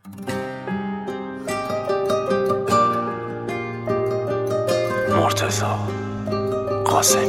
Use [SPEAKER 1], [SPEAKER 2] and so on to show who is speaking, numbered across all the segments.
[SPEAKER 1] مرتضی قاسمی.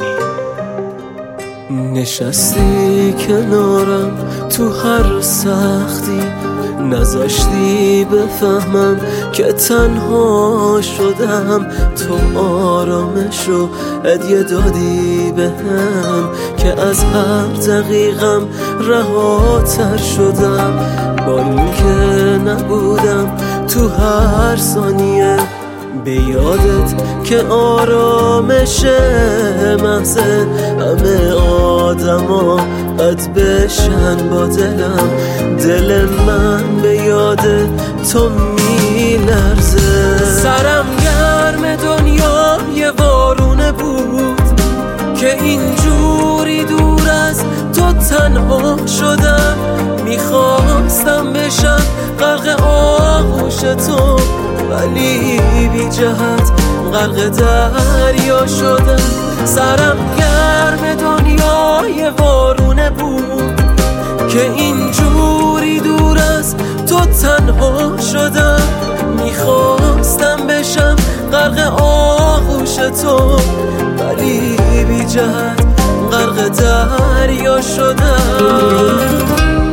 [SPEAKER 2] نشستی کنارم تو هر سختی، نذاشتی بفهمم که تنها شدم. تو آرامشو هدیه دادی بهم که از هر دقیقم رهاتر شدم. با اینکه نبودم تو هر ثانیه، به یادت که آرامش محضه همه آدما بد بشن با دلم. دل من به یاد تو میلرزه. سرم گرم دنیای وارونه بود که اینجوری دور از تو تنها شدم. میخواستم بشم غرق آغوش تو، ولی بی جهت غرق دریا شدم. سرم گرم دنیای وارونه بود که اینجوری دور از تو تنها شدم. میخواستم بشم غرق آغوش تو، ولی بی جهت غرق دریا شدم.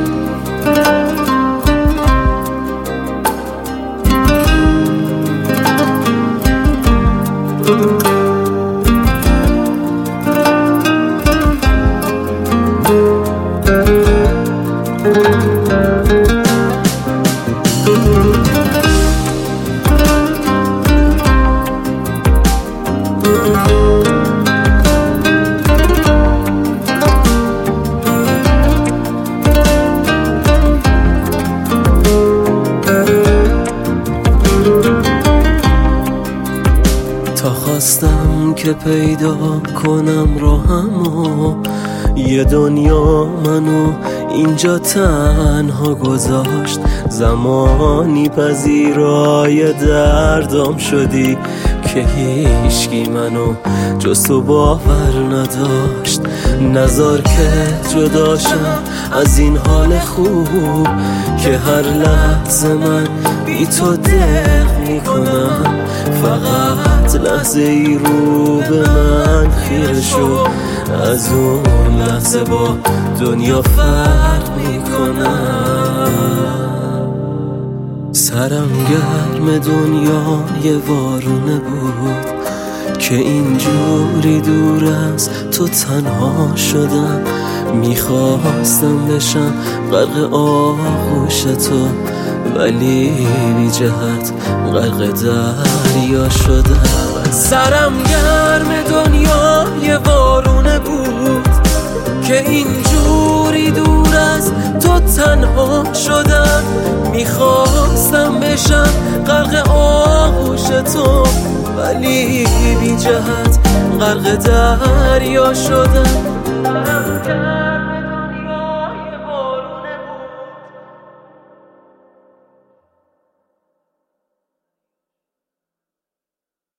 [SPEAKER 2] تا خواستم که پیدا کنم راهمو، یه دنیا منو اینجا تنها گذاشت. زمانی پذیرای دردام شدی که هیچکی منو جز تو باور نداشت. نذار که جداشم از این حال خوب که هر لحظه من بی تو دق میکنم. فقط لحظه ای رو به من خیره شو، از اون لحظه با دنیا فرق میکنم. سرم گرم دنیای وارونه بود که اینجوری دور از تو تنها شدم. میخواستم بشم غرق آغوش تو، ولی بی جهت غرق دریا شدم. سرم گرم دنیای وارونه بود که اینجوری دور از تو تنها شدم. میخواستم بشم غرق آغوش تو، ولی بی جهت غرق دریا شدم.